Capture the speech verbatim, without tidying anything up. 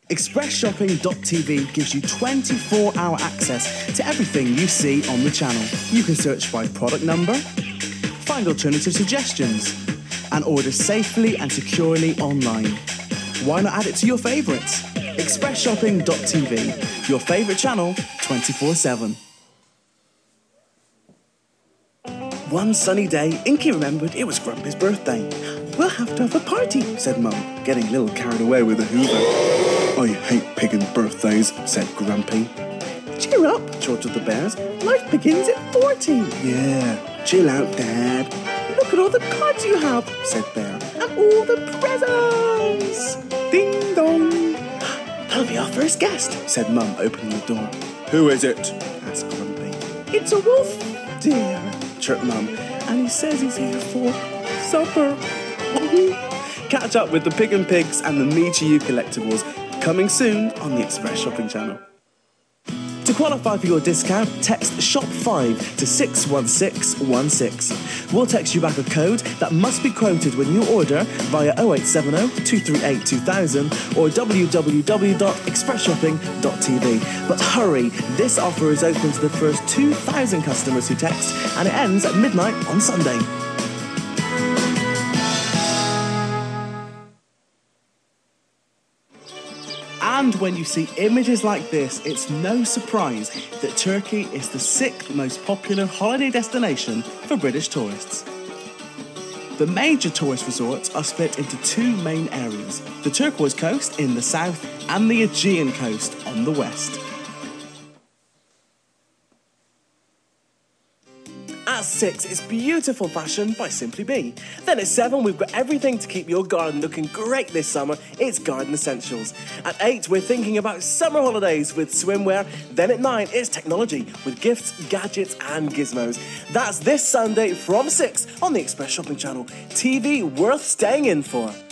express shopping dot t v gives you twenty-four hour access to everything you see on the channel. You can search by product number, find alternative suggestions, and order safely and securely online. Why not add it to your favourites? express shopping dot t v, your favourite channel twenty-four seven. One sunny day, Inky remembered it was Grumpy's birthday. "We'll have to have a party," said Mum, getting a little carried away with the hoover. "I hate pagan birthdays," said Grumpy. "Cheer up," chortled the bears. "Life begins at forty." "Yeah, chill out, Dad." "Look at all the cards you have," said Bear, "and all the presents." Ding dong. "That'll be our first guest," said Mum, opening the door. "Who is it?" asked Grumpy. "It's a wolf, dear," chirped Mum, "and he says he's here for supper." Catch up with the Pig and Pigs and the Me to You collectibles coming soon on the Express Shopping channel. To qualify for your discount, text shop five to six one six one six. We'll text you back a code that must be quoted when you order via oh eight seven oh, two three eight, two thousand or w w w dot express shopping dot t v. But hurry, this offer is open to the first two thousand customers who text, and it ends at midnight on Sunday. And when you see images like this, it's no surprise that Turkey is the sixth most popular holiday destination for British tourists. The major tourist resorts are split into two main areas, the Turquoise Coast in the south and the Aegean Coast on the west. At six, it's Beautiful Fashion by Simply Be. Then at seven, we've got everything to keep your garden looking great this summer. It's Garden Essentials. At eight, we're thinking about summer holidays with swimwear. Then at nine, it's technology with gifts, gadgets and gizmos. That's this Sunday from six on the Express Shopping channel. T V worth staying in for.